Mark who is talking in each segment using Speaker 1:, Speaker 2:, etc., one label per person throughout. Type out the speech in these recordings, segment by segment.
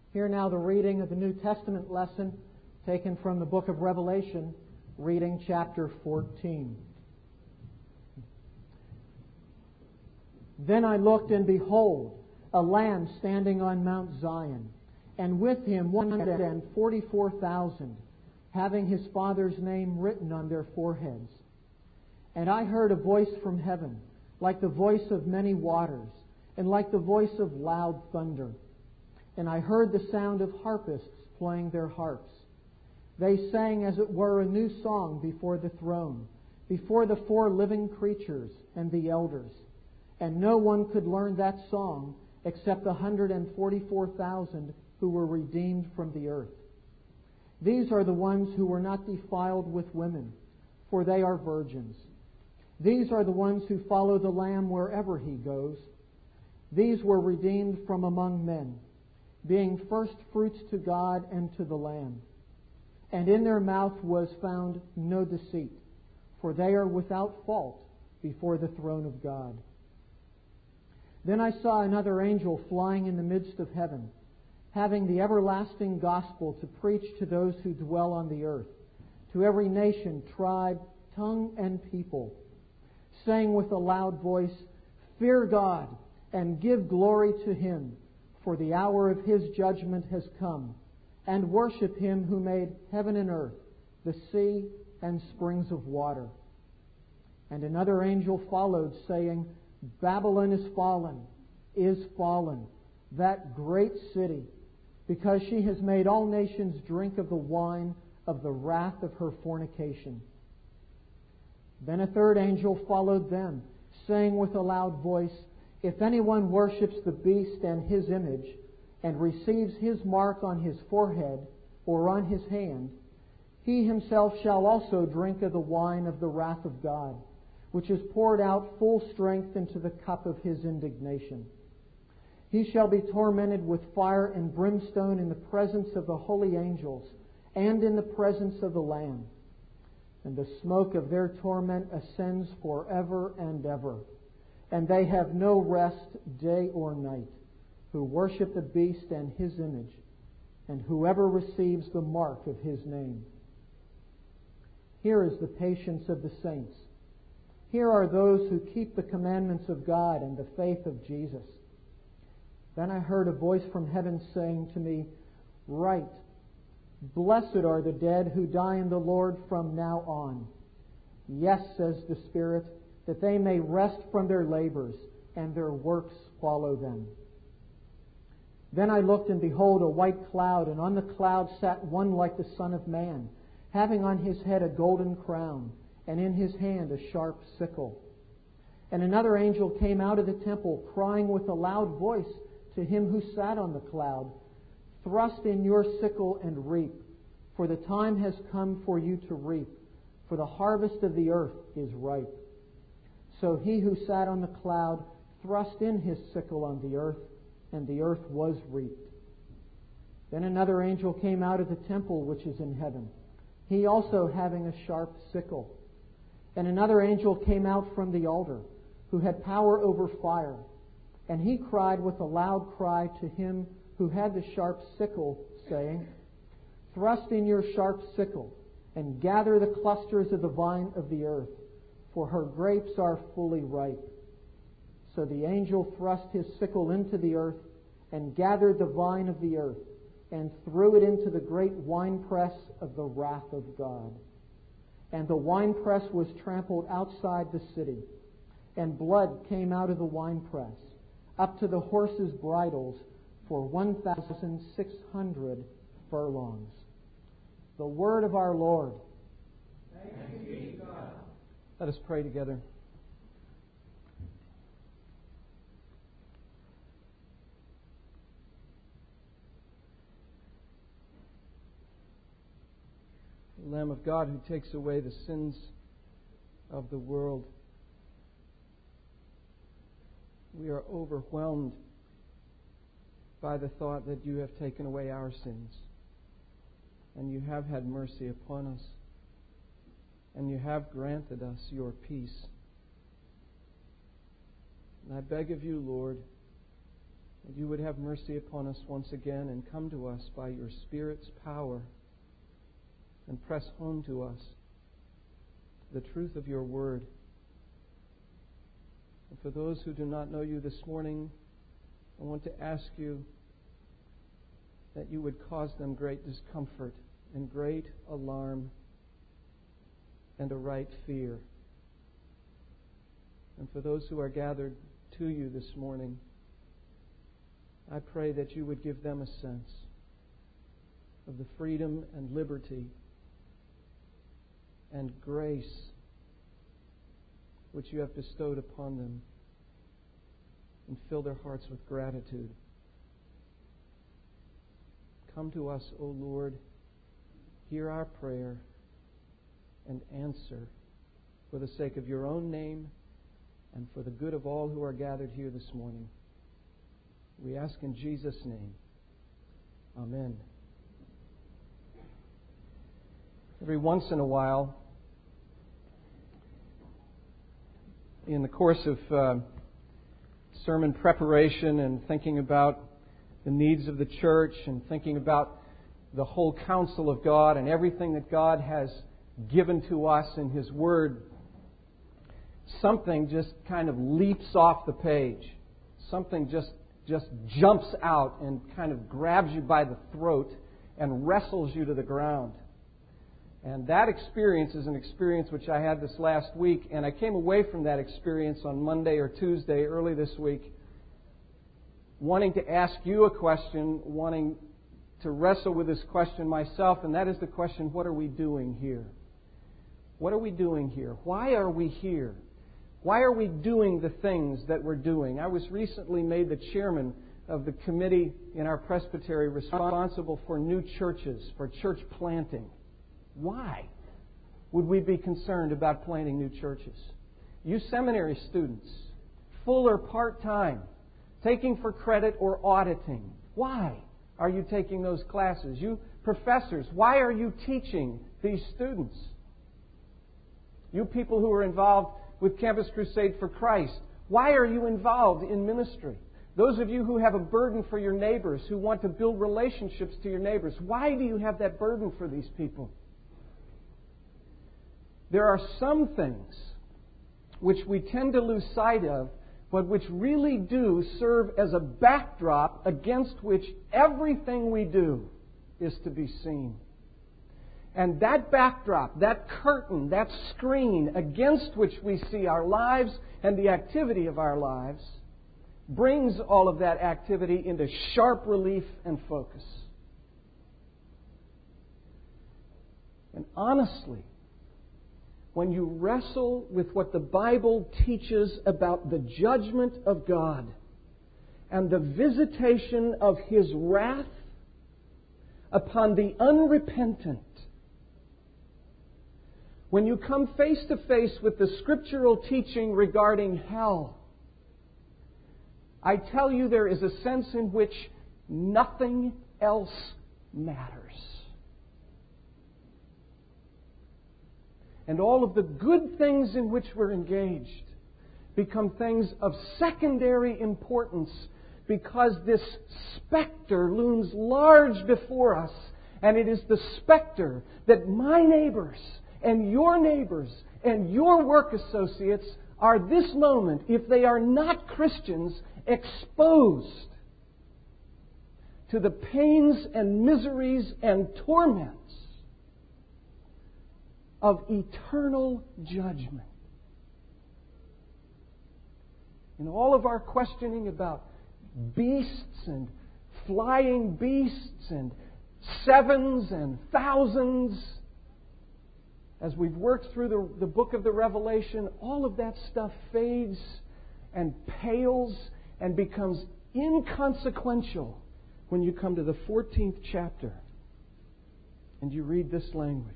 Speaker 1: Hear now the reading of the New Testament lesson taken from the book of Revelation, reading chapter 14. Then I looked, and behold, a Lamb standing on Mount Zion, and with him 144,000, having his Father's name written on their foreheads. And I heard a voice from heaven, like the voice of many waters, and like the voice of loud thunder. And I heard the sound of harpists playing their harps. They sang as it were a new song before the throne, before the four living creatures and the elders. And no one could learn that song except the 144,000 who were redeemed from the earth. These are the ones who were not defiled with women, for they are virgins. These are the ones who follow the Lamb wherever he goes. These were redeemed from among men, being first fruits to God and to the Lamb. And in their mouth was found no deceit, for they are without fault before the throne of God. Then I saw another angel flying in the midst of heaven, having the everlasting gospel to preach to those who dwell on the earth, to every nation, tribe, tongue, and people, saying with a loud voice, "Fear God, and give glory to Him, for the hour of His judgment has come, and worship Him who made heaven and earth, the sea, and springs of water." And another angel followed, saying, "Babylon is fallen, that great city, because she has made all nations drink of the wine of the wrath of her fornication." Then a third angel followed them, saying with a loud voice, "If anyone worships the beast and his image, and receives his mark on his forehead or on his hand, he himself shall also drink of the wine of the wrath of God, which is poured out full strength into the cup of his indignation. He shall be tormented with fire and brimstone in the presence of the holy angels and in the presence of the Lamb. And the smoke of their torment ascends forever and ever. And they have no rest day or night, who worship the beast and his image, and whoever receives the mark of his name." Here is the patience of the saints. Here are those who keep the commandments of God and the faith of Jesus. Then I heard a voice from heaven saying to me, "Write, blessed are the dead who die in the Lord from now on. Yes, says the Spirit, that they may rest from their labors, and their works follow them." Then I looked, and behold, a white cloud, and on the cloud sat one like the Son of Man, having on his head a golden crown, and in his hand a sharp sickle. And another angel came out of the temple, crying with a loud voice to him who sat on the cloud, "Thrust in your sickle and reap, for the time has come for you to reap, for the harvest of the earth is ripe." So he who sat on the cloud thrust in his sickle on the earth, and the earth was reaped. Then another angel came out of the temple which is in heaven, he also having a sharp sickle. And another angel came out from the altar, who had power over fire, and he cried with a loud cry to him who had the sharp sickle, saying, "Thrust in your sharp sickle, and gather the clusters of the vine of the earth, for her grapes are fully ripe." So the angel thrust his sickle into the earth, and gathered the vine of the earth, and threw it into the great winepress of the wrath of God. And the winepress was trampled outside the city, and blood came out of the winepress, up to the horses' bridles, for 1,600 furlongs. The word of our Lord.
Speaker 2: Thanks be to God.
Speaker 1: Let us pray together. Lamb of God, who takes away the sins of the world, we are overwhelmed by the thought that you have taken away our sins, and you have had mercy upon us, and you have granted us your peace. And I beg of you, Lord,
Speaker 3: that You would have mercy upon us once again and come to us by Your Spirit's power and press home to us the truth of Your Word. And for those who do not know You this morning, I want to ask You that You would cause them great discomfort and great alarm and a right fear. And for those who are gathered to You this morning, I pray that You would give them a sense of the freedom and liberty and grace which You have bestowed upon them, and fill their hearts with gratitude. Come to us, O Lord, hear our prayer, and answer for the sake of Your own name and for the good of all who are gathered here this morning. We ask in Jesus' name. Amen. Every once in a while, in the course of sermon preparation and thinking about the needs of the church and thinking about the whole counsel of God and everything that God has given to us in His Word, something just kind of leaps off the page. Something just jumps out and kind of grabs you by the throat and wrestles you to the ground. And that experience is an experience which I had this last week, and I came away from that experience on Monday or Tuesday early this week wanting to ask you a question, wanting to wrestle with this question myself, and that is the question, what are we doing here? What are we doing here? Why are we here? Why are we doing the things that we're doing? I was recently made the chairman of the committee in our presbytery responsible for new churches, for church planting. Why would we be concerned about planting new churches? You seminary students, full or part-time, taking for credit or auditing. Why are you taking those classes? You professors, why are you teaching these students? You people who are involved with Campus Crusade for Christ, why are you involved in ministry? Those of you who have a burden for your neighbors, who want to build relationships to your neighbors, why do you have that burden for these people? There are some things which we tend to lose sight of, but which really do serve as a backdrop against which everything we do is to be seen. And that backdrop, that curtain, that screen against which we see our lives and the activity of our lives brings all of that activity into sharp relief and focus. And honestly, when you wrestle with what the Bible teaches about the judgment of God and the visitation of His wrath upon the unrepentant, when you come face to face with the scriptural teaching regarding hell, I tell you there is a sense in which nothing else matters. And all of the good things in which we're engaged become things of secondary importance because this specter looms large before us. And it is the specter that my neighbors and your work associates are this moment, if they are not Christians, exposed to the pains and miseries and torments of eternal judgment. In all of our questioning about beasts and flying beasts and sevens and thousands, as we've worked through the book of the Revelation, all of that stuff fades and pales and becomes inconsequential when you come to the 14th chapter and you read this language.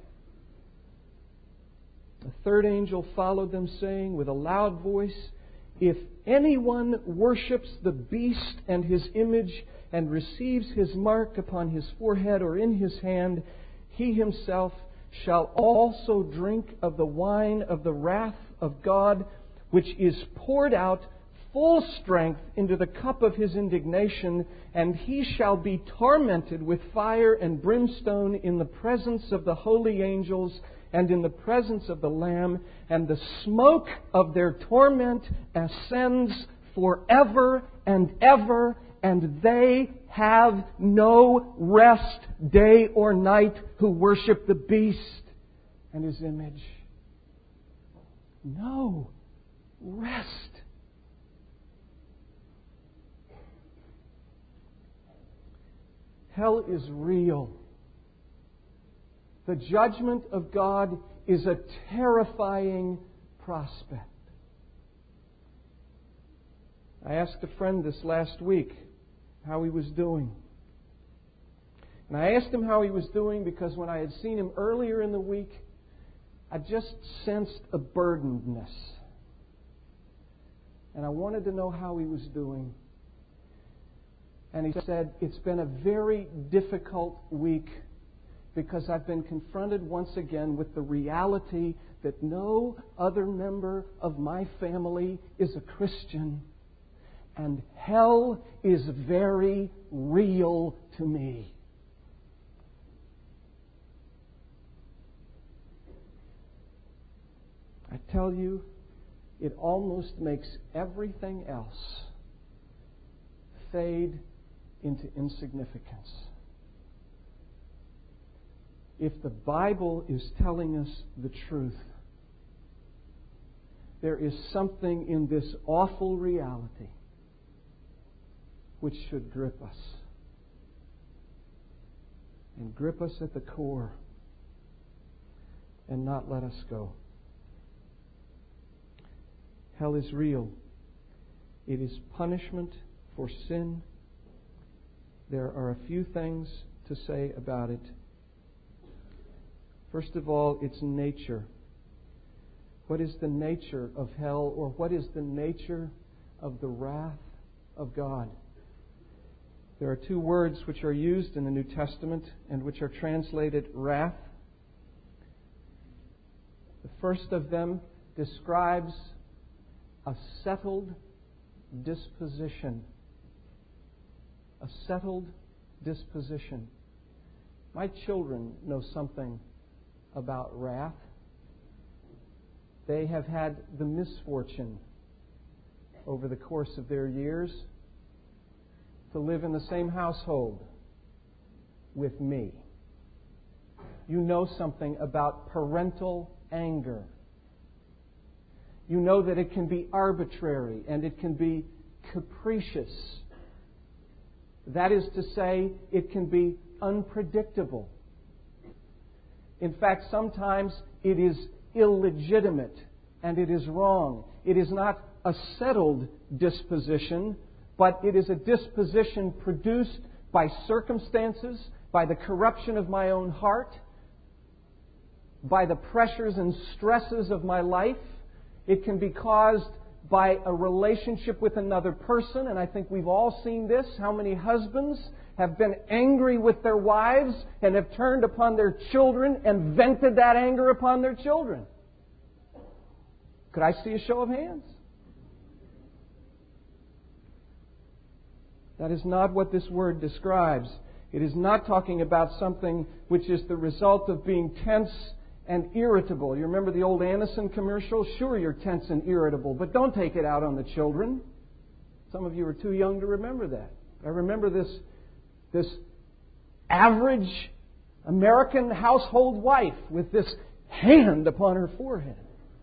Speaker 3: The third angel followed them, saying with a loud voice, "If anyone worships the beast and his image and receives his mark upon his forehead or in his hand, he himself shall also drink of the wine of the wrath of God, which is poured out full strength into the cup of His indignation, and He shall be tormented with fire and brimstone in the presence of the holy angels and in the presence of the Lamb, and the smoke of their torment ascends forever and ever, and they have no rest day or night who worship the beast and His image. No rest. Hell is real. The judgment of God is a terrifying prospect. I asked a friend this last week how he was doing. And I asked him how he was doing because when I had seen him earlier in the week, I just sensed a burdenedness. And I wanted to know how he was doing. And he said, "It's been a very difficult week because I've been confronted once again with the reality that no other member of my family is a Christian. And hell is very real to me." I tell you, it almost makes everything else fade into insignificance. If the Bible is telling us the truth, there is something in this awful reality which should grip us. And grip us at the core and not let us go. Hell is real. It is punishment for sin. There are a few things to say about it. First of all, its nature. What is the nature of hell, or what is the nature of the wrath of God? There are two words which are used in the New Testament and which are translated wrath. The first of them describes a settled disposition. A settled disposition. My children know something about wrath. They have had the misfortune over the course of their years to live in the same household with me. You know something about parental anger. You know that it can be arbitrary and it can be capricious. That is to say, it can be unpredictable. In fact, sometimes it is illegitimate and it is wrong. It is not a settled disposition, but it is a disposition produced by circumstances, by the corruption of my own heart, by the pressures and stresses of my life. It can be caused by a relationship with another person, and I think we've all seen this. How many husbands have been angry with their wives and have turned upon their children and vented that anger upon their children? Could I see a show of hands? That is not what this word describes. It is not talking about something which is the result of being tense and irritable. You remember the old Anacin commercial? Sure, you're tense and irritable, but don't take it out on the children. Some of you are too young to remember that. I remember this average American household wife with this hand upon her forehead.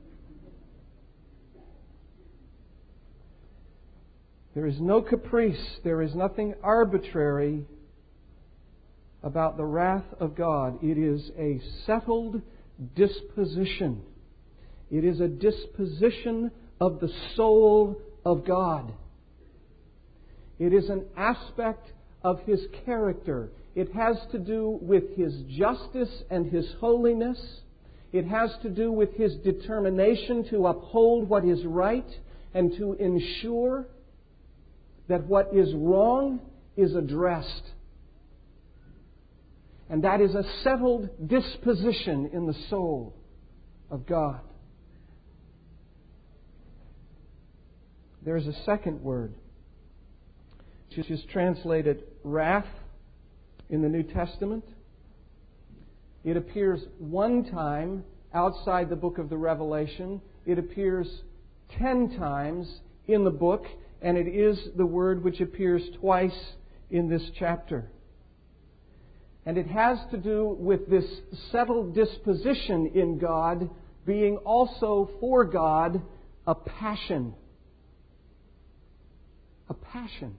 Speaker 3: There is no caprice. There is nothing arbitrary about the wrath of God. It is a settled disposition. It is a disposition of the soul of God. It is an aspect of His character. It has to do with His justice and His holiness. It has to do with His determination to uphold what is right and to ensure that what is wrong is addressed. And that is a settled disposition in the soul of God. there's a second word, which is translated wrath in the New Testament. It appears one time outside the book of the Revelation. It appears 10 times in the book, and it is the word which appears twice in this chapter. And it has to do with this settled disposition in God being also for God a passion. A passion.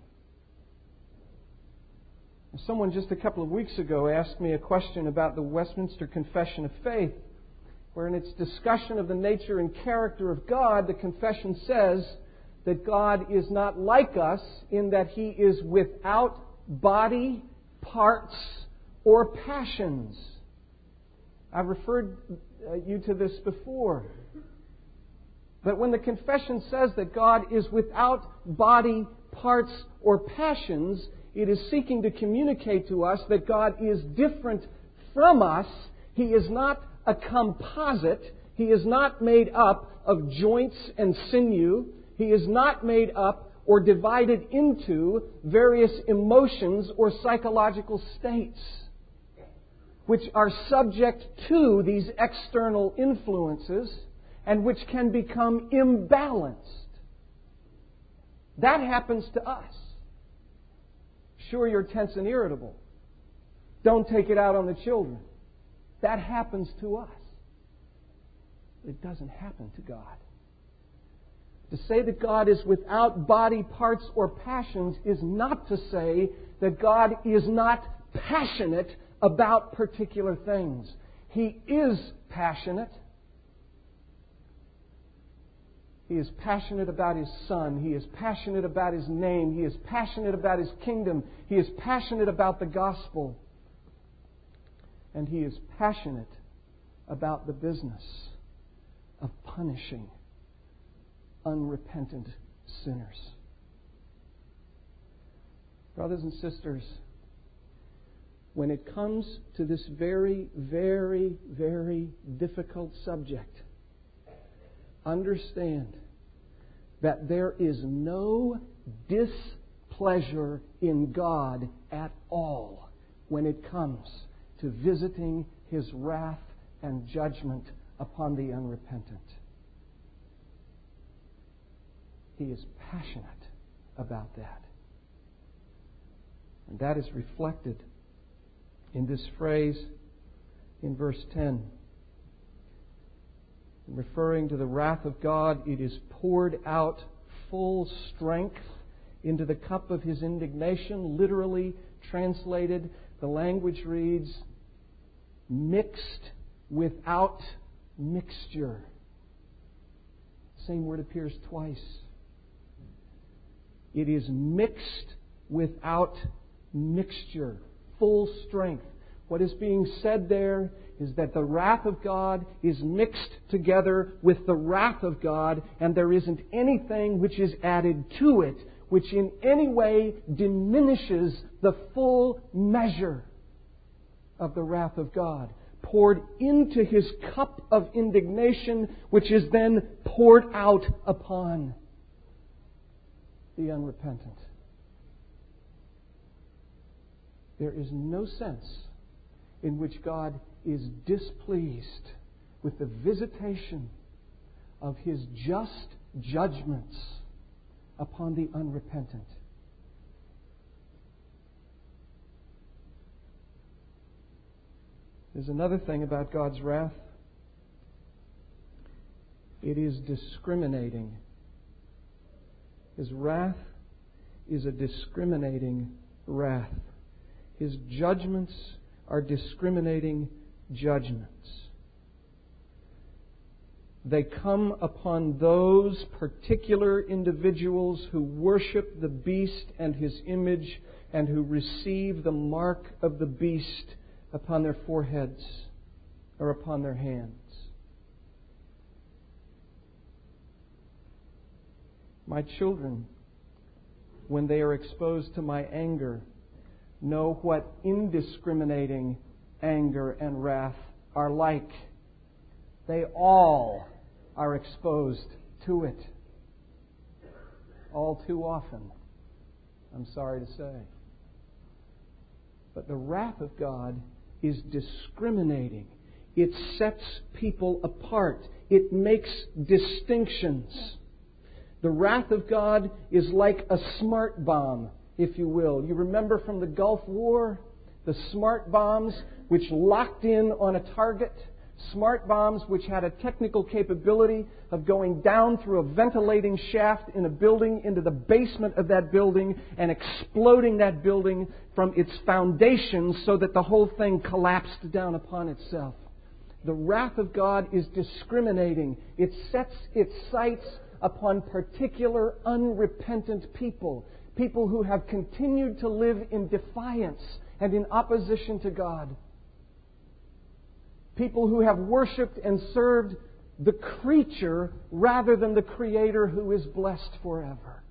Speaker 3: Someone just a couple of weeks ago asked me a question about the Westminster Confession of Faith, where in its discussion of the nature and character of God, the confession says that God is not like us in that He is without body, parts, or passions. I've referred you to this before. But when the confession says that God is without body, parts, or passions, it is seeking to communicate to us that God is different from us. He is not a composite. He is not made up of joints and sinew. He is not made up or divided into various emotions or psychological states, which are subject to these external influences and which can become imbalanced. That happens to us. Sure, you're tense and irritable. Don't take it out on the children. That happens to us. It doesn't happen to God. To say that God is without body, parts, or passions is not to say that God is not passionate about particular things. He is passionate. He is passionate about His Son. He is passionate about His name. He is passionate about His kingdom. He is passionate about the gospel. And He is passionate about the business of punishing unrepentant sinners. Brothers and sisters, when it comes to this very, very, very difficult subject, understand that there is no displeasure in God at all when it comes to visiting His wrath and judgment upon the unrepentant. He is passionate about that. And that is reflected in this phrase in verse 10. Referring to the wrath of God, it is poured out full strength into the cup of His indignation. Literally translated, the language reads, mixed without mixture. The same word appears twice. It is mixed without mixture. Full strength. What is being said there is that the wrath of God is mixed together with the wrath of God, and there isn't anything which is added to it which in any way diminishes the full measure of the wrath of God, poured into His cup of indignation, which is then poured out upon the unrepentant. There is no sense in which God is displeased with the visitation of His just judgments upon the unrepentant. There's another thing about God's wrath. It is discriminating. His wrath is a discriminating wrath. His judgments are discriminating judgments. They come upon those particular individuals who worship the beast and his image and who receive the mark of the beast upon their foreheads or upon their hands. My children, when they are exposed to my anger, know what indiscriminating anger and wrath are like. They all are exposed to it. all too often, I'm sorry to say. But the wrath of God is discriminating. It sets people apart. It makes distinctions. The wrath of God is like a smart bomb, if you will. You remember from the Gulf War, the smart bombs which locked in on a target. Smart bombs which had a technical capability of going down through a ventilating shaft in a building into the basement of that building and exploding that building from its foundations so that the whole thing collapsed down upon itself. The wrath of God is discriminating. It sets its sights upon particular unrepentant people. People who have continued to live in defiance and in opposition to God. People who have worshipped and served the creature rather than the Creator who is blessed forever.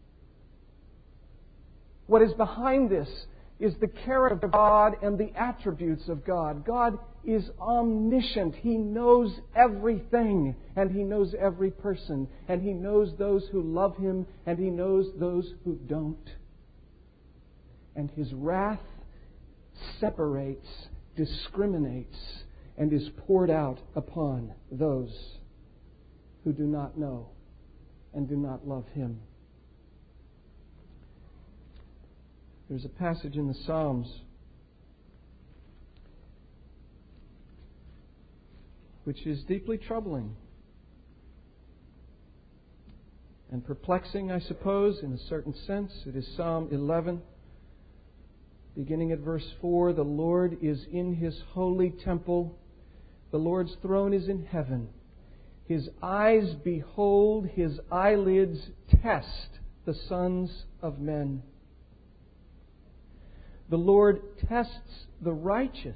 Speaker 3: What is behind this is the character of God and the attributes of God. God is omniscient. He knows everything, and He knows every person, and He knows those who love Him, and He knows those who don't. And His wrath separates, discriminates, and is poured out upon those who do not know and do not love Him. There's a passage in the Psalms which is deeply troubling and perplexing, I suppose, in a certain sense. It is Psalm 11, beginning at verse 4. The Lord is in His holy temple. The Lord's throne is in heaven. His eyes behold, His eyelids test the sons of men. The Lord tests the righteous,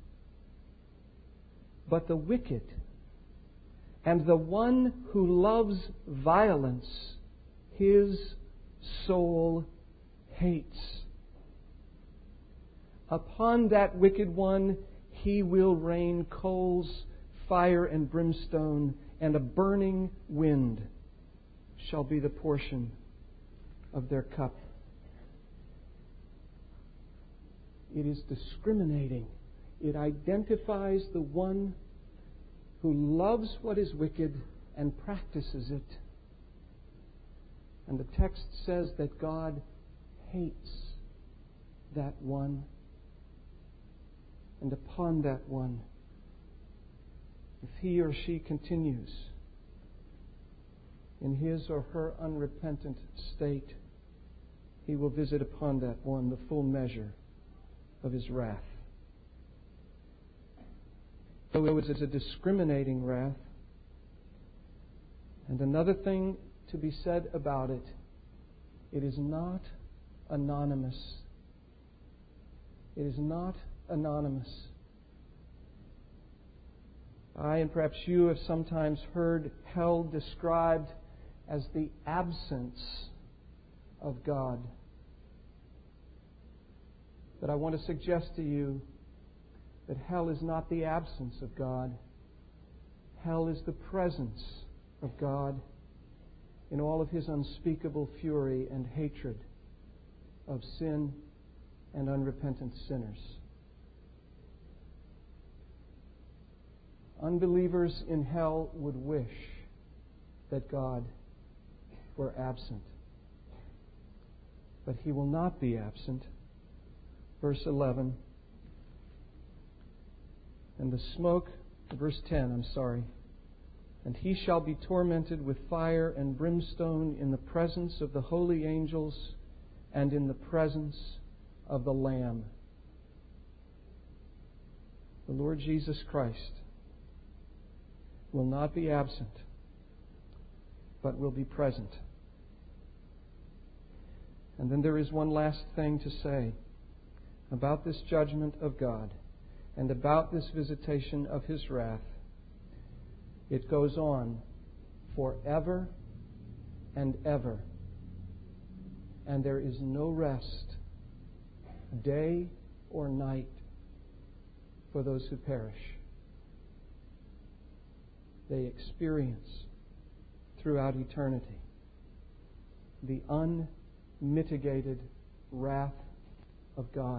Speaker 3: but the wicked and the one who loves violence, His soul hates. Upon that wicked one He will rain coals, fire and brimstone, and a burning wind shall be the portion of their cup. It is discriminating. It identifies the one who loves what is wicked and practices it. And the text says that God hates that one. And upon that one, if he or she continues in his or her unrepentant state, He will visit upon that one the full measure of His wrath. So it is a discriminating wrath. And another thing to be said about it, it is not anonymous. It is not anonymous. I, and perhaps you, have sometimes heard hell described as the absence of God. But I want to suggest to you that hell is not the absence of God. Hell is the presence of God in all of His unspeakable fury and hatred of sin and unrepentant sinners. Unbelievers in hell would wish that God were absent. But He will not be absent. Verse 11. And the smoke, verse 10, And He shall be tormented with fire and brimstone in the presence of the holy angels and in the presence of the Lamb. The Lord Jesus Christ will not be absent, but will be present. And then there is one last thing to say about this judgment of God and about this visitation of His wrath. It goes on forever and ever. And there is no rest, day or night, for those who perish. They experience throughout eternity the unmitigated wrath of God.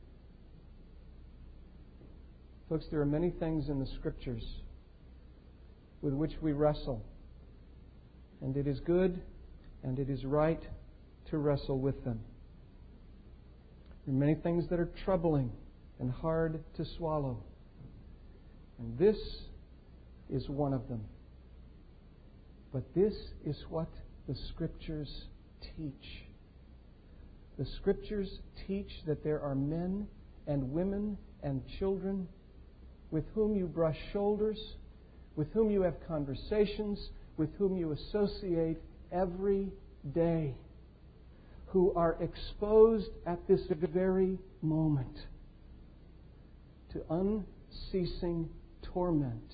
Speaker 3: Folks, there are many things in the Scriptures with which we wrestle. And it is good and it is right to wrestle with them. There are many things that are troubling and hard to swallow. And this is one of them. But this is what the Scriptures teach. The Scriptures teach that there are men and women and children with whom you brush shoulders, with whom you have conversations, with whom you associate every day, who are exposed at this very moment to unceasing torment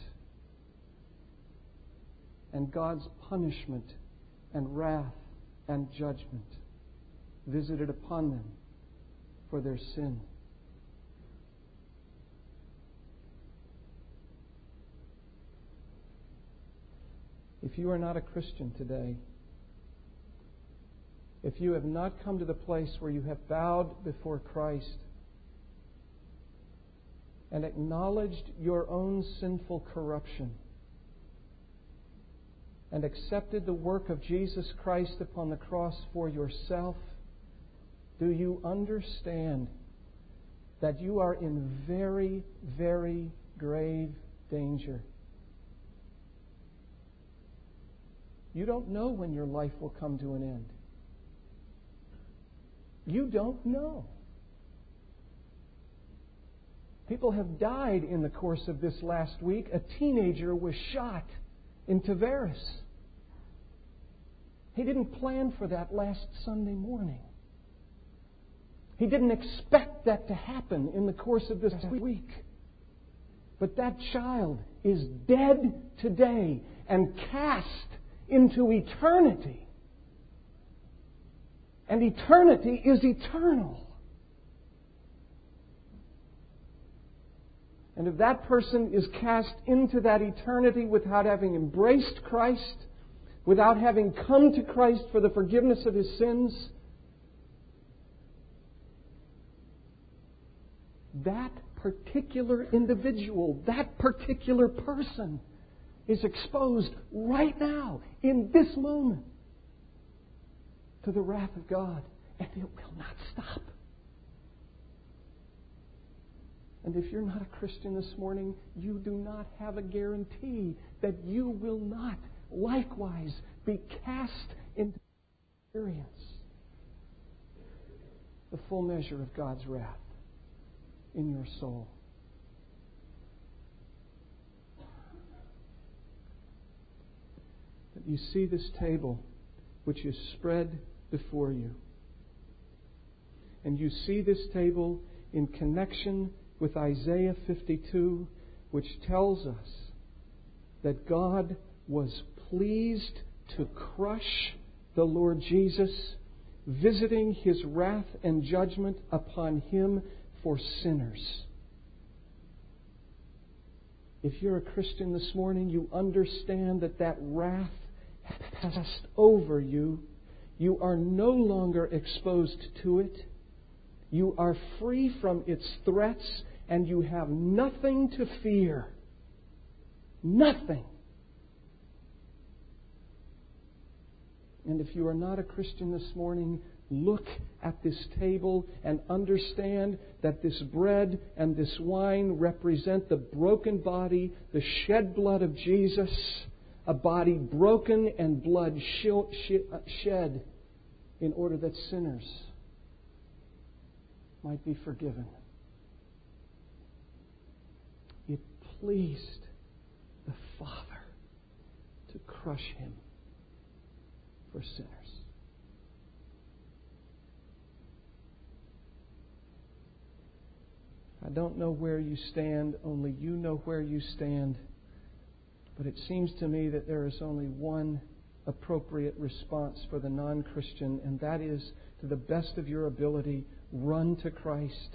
Speaker 3: and God's punishment and wrath and judgment visited upon them for their sin. If you are not a Christian today, if you have not come to the place where you have bowed before Christ and acknowledged your own sinful corruption and accepted the work of Jesus Christ upon the cross for yourself, do you understand that you are in very, very grave danger? You don't know when your life will come to an end. You don't know. People have died in the course of this last week. A teenager was shot in Tavares. He didn't plan for that last Sunday morning. He didn't expect that to happen in the course of this week. But that child is dead today and cast into eternity. And eternity is eternal. And if that person is cast into that eternity without having embraced Christ, without having come to Christ for the forgiveness of his sins, that particular individual, that particular person is exposed right now, in this moment, to the wrath of God. And it will not stop. And if you're not a Christian this morning, you do not have a guarantee that you will not likewise be cast into experience the full measure of God's wrath in your soul. But you see this table which is spread before you. And you see this table in connection with Isaiah 52, which tells us that God was pleased to crush the Lord Jesus, visiting His wrath and judgment upon Him for sinners. If you're a Christian this morning, you understand that that wrath has passed over you. You are no longer exposed to it. You are free from its threats, and you have nothing to fear. Nothing. And if you are not a Christian this morning, look at this table and understand that this bread and this wine represent the broken body, the shed blood of Jesus, a body broken and blood shed in order that sinners might be forgiven. It pleased the Father to crush Him for sinners. I don't know where you stand, only you know where you stand. But it seems to me that there is only one appropriate response for the non-Christian, and that is, to the best of your ability, run to Christ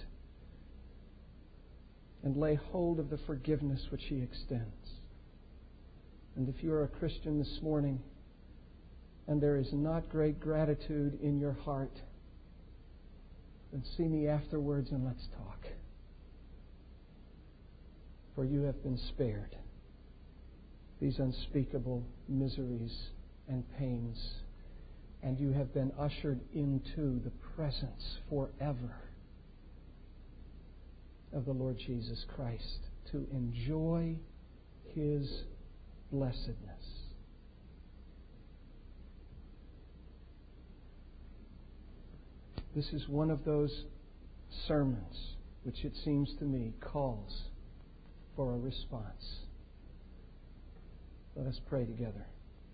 Speaker 3: and lay hold of the forgiveness which He extends. And if you are a Christian this morning, and there is not great gratitude in your heart, then see me afterwards and let's talk. For you have been spared these unspeakable miseries and pains, and you have been ushered into the presence forever of the Lord Jesus Christ to enjoy His blessedness. This is one of those sermons which, it seems to me, calls for a response. Let us pray together.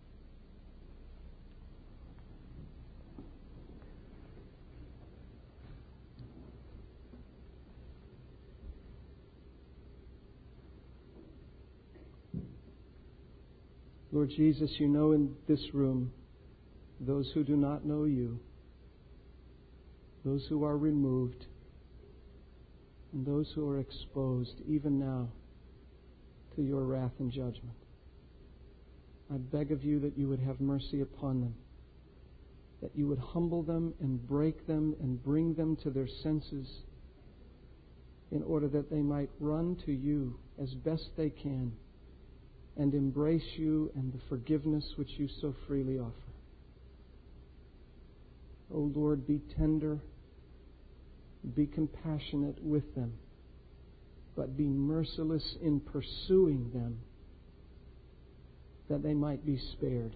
Speaker 3: Lord Jesus, you know in this room those who do not know you, those who are removed, and those who are exposed even now to your wrath and judgment. I beg of you that you would have mercy upon them, that you would humble them and break them and bring them to their senses in order that they might run to you as best they can and embrace you and the forgiveness which you so freely offer. O Lord, be tender, be compassionate with them, but be merciless in pursuing them, that they might be spared.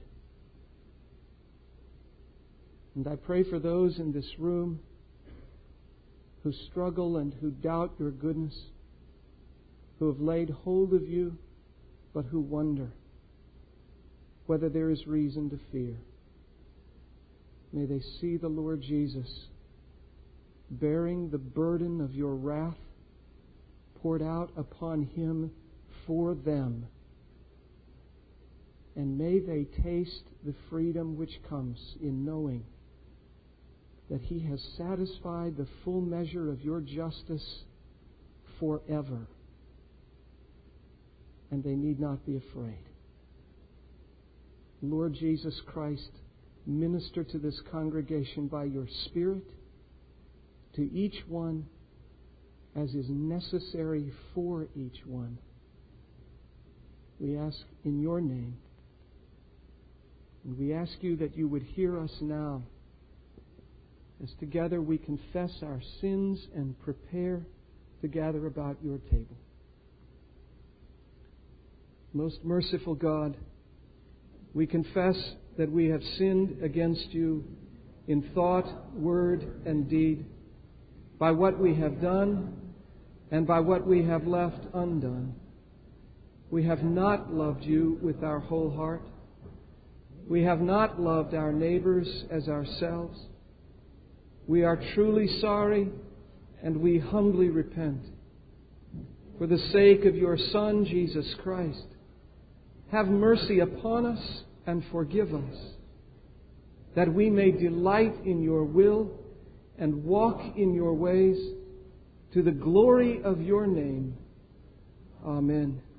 Speaker 3: And I pray for those in this room who struggle and who doubt your goodness, who have laid hold of you, but who wonder whether there is reason to fear. May they see the Lord Jesus bearing the burden of your wrath poured out upon Him for them. And may they taste the freedom which comes in knowing that He has satisfied the full measure of your justice forever. And they need not be afraid. Lord Jesus Christ, minister to this congregation by your Spirit, to each one as is necessary for each one. We ask in your name. And we ask you that you would hear us now as together we confess our sins and prepare to gather about your table. Most merciful God, we confess that we have sinned against you in thought, word, and deed, by what we have done and by what we have left undone. We have not loved you with our whole heart. We have not loved our neighbors as ourselves. We are truly sorry, and we humbly repent. For the sake of your Son, Jesus Christ, have mercy upon us and forgive us, that we may delight in your will and walk in your ways to the glory of your name. Amen.